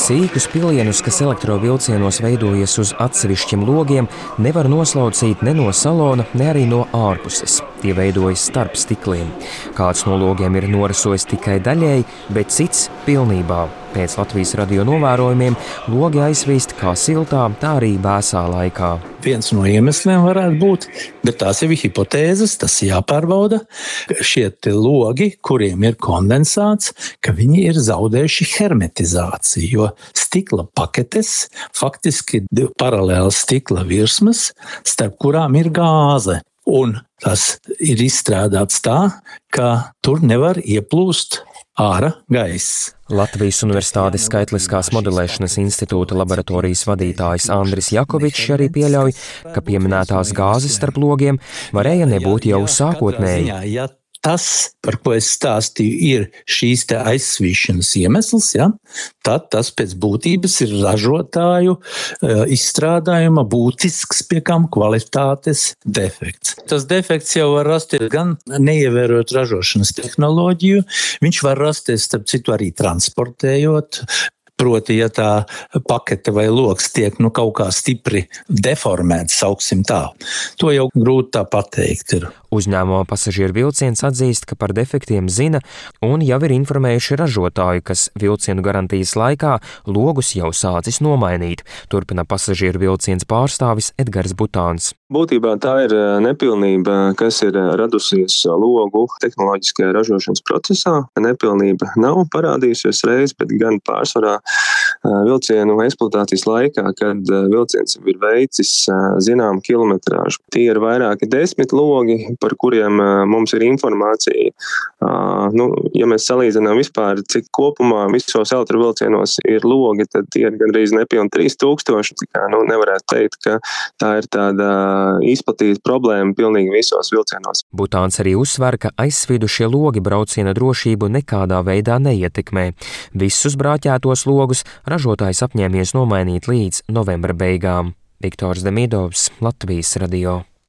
Sīkus pilienus, kas elektrovilcienos veidojas uz atsevišķiem logiem, nevar noslaucīt ne no salona, ne arī no ārpuses. Tie veidojas starp stikliem. Kāds no logiem ir norisojis tikai daļēji, bet cits pilnībā. Pēc Latvijas radio novērojumiem logi aizvīst kā siltā, tā arī vēsā laikā. Viens no iemesliem varētu būt, bet tās jau ir hipotēzes, tas jāpārbauda. Šie logi, kuriem ir kondensāts, ka viņi ir zaudējuši hermetizāciju, jo stikla paketes faktiski ir paralēlas stikla virsmas, starp kurām ir gāze. Un tas ir izstrādāts tā, ka tur nevar ieplūst ārā gaiss. Latvijas Universitātes Skaitliskās modelēšanas institūta laboratorijas vadītājs Andris Jakovičs arī pieļauj, ka pieminētās gāzes starp logiem varēja nebūt jau sākotnēji. Ja tas, par ko es stāstīju, ir šīs te aizsvīšanas iemesls, ja, tad tas pēc būtības ir ražotāju izstrādājuma būtisks pie kam kvalitātes defekts. Tas defekts jau var rasties gan neievērot ražošanas tehnoloģiju, viņš var rasties, starp citu, arī transportējot. Proti, ja tā pakete vai loks tiek kaut kā stipri deformēts, sauksim tā. To jau grūti tā pateikt ir. Uzņēmuma pasažieru vilciens atzīst, ka par defektiem zina un jau ir informējuši ražotāju, kas vilcienu garantijas laikā logus jau sācis nomainīt. Turpina pasažieru vilciens pārstāvis Edgars Butāns. Būtībā tā ir nepilnība, kas ir radusies logu tehnoloģiskajā ražošanas procesā. Nepilnība nav parādījusies reiz, bet gan pārsvarā vilcienu eksploatācijas laikā, kad vilciens ir veicis zinām kilometrāžu. Tie ir vairāki 10 logi, par kuriem mums ir informācija. Ja mēs salīdzinām vispār, cik kopumā visos elektrovilcienos ir logi, tad tie ir gandrīz nepilni 3000. Nevarētu teikt, ka tā ir tāda izplatīta problēma pilnīgi visos vilcienos. Butāns arī uzsver, ka aizsvidušie logi brauciena drošību nekādā veidā neietekmē. Visus brāķētos logus ražotājs apņēmies nomainīt līdz novembra beigām. Viktors Demidovs, Latvijas radio.